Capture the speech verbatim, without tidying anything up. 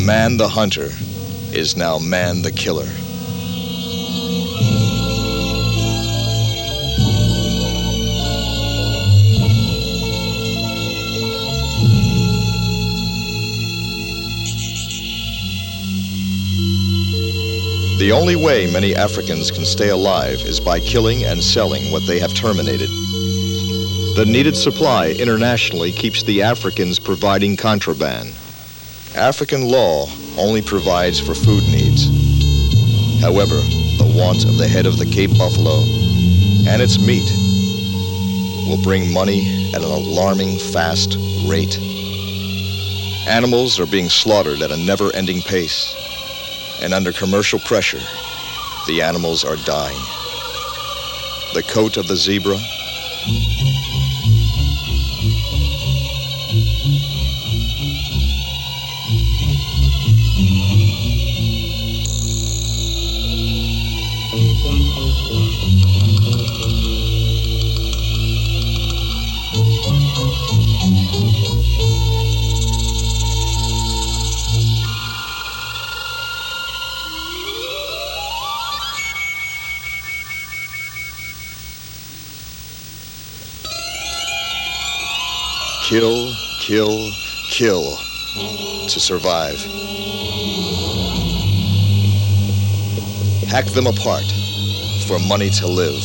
Man the hunter is now man the killer. The only way many Africans can stay alive is by killing and selling what they have terminated. The needed supply internationally keeps the Africans providing contraband. African law only provides for food needs. However, the want of the head of the Cape buffalo and its meat will bring money at an alarming fast rate. Animals are being slaughtered at a never-ending pace, and under commercial pressure, the animals are dying. The coat of the zebra, kill, kill, kill to survive. Hack them apart for money to live.